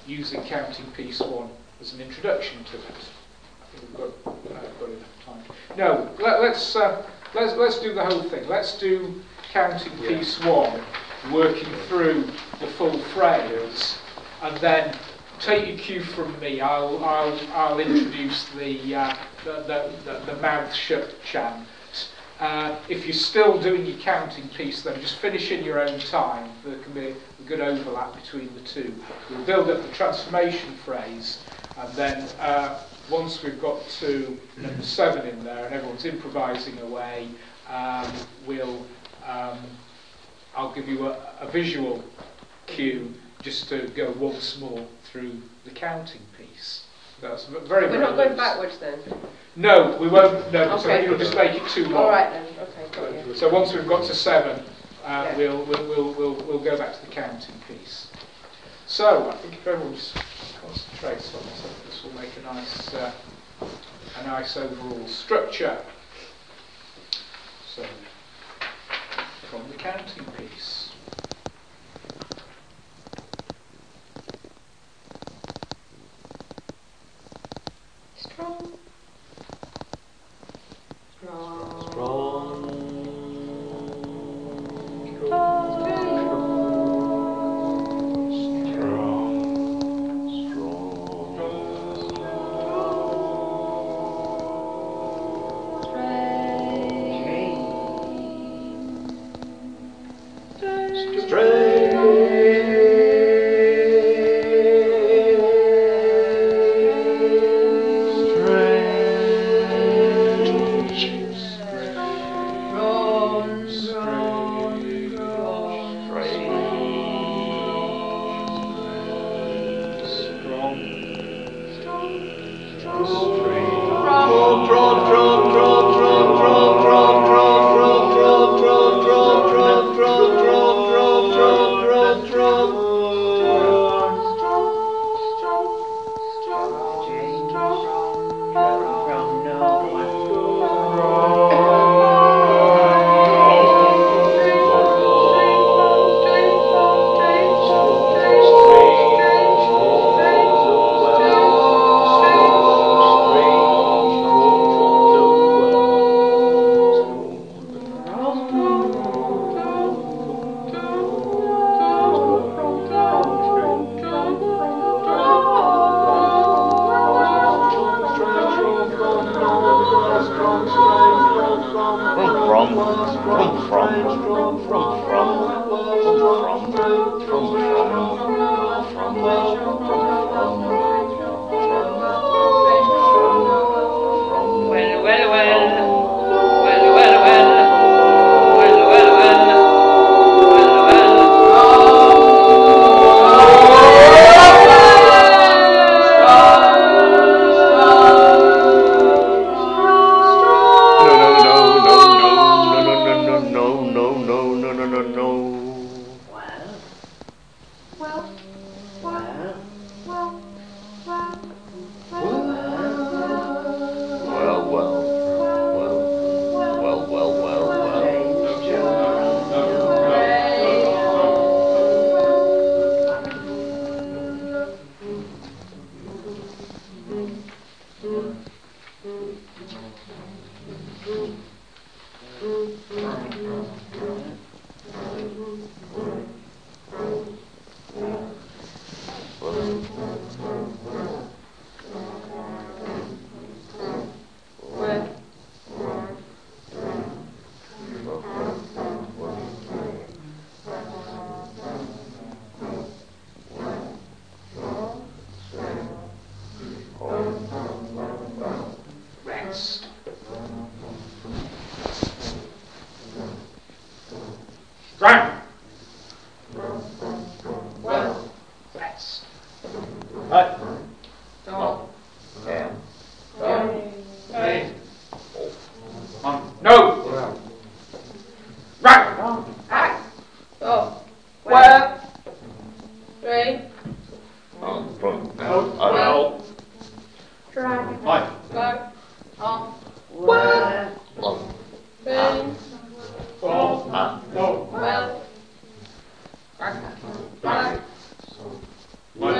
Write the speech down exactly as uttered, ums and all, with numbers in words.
using counting piece one as an introduction to it. I think we've got, uh, got enough time. No, let, let's, uh, let's, let's do the whole thing. Let's do counting Yeah. piece one, working through the full phrase, and then take your cue from me. I'll, I'll, I'll introduce the, uh, the, the, the, the mouth shut chant. Uh, if you're still doing your counting piece, then just finish in your own time. There can be a good overlap between the two. We'll build up the transformation phrase, and then uh, once we've got to number seven in there and everyone's improvising away, um, we'll um, I'll give you a, a visual cue just to go once more through the counting piece. That's very, very We're not going loose. backwards then? No, we won't. No, so Okay. it'll just make it too long. All right then. Okay, got you. So once we've got to seven, uh, Yeah. we'll, we'll we'll we'll we'll go back to the counting piece. So I think if everyone just concentrates on this, this will make a nice uh, a nice overall structure. So from the counting piece. Strong. Strong. Strong. Strong. Well, rest.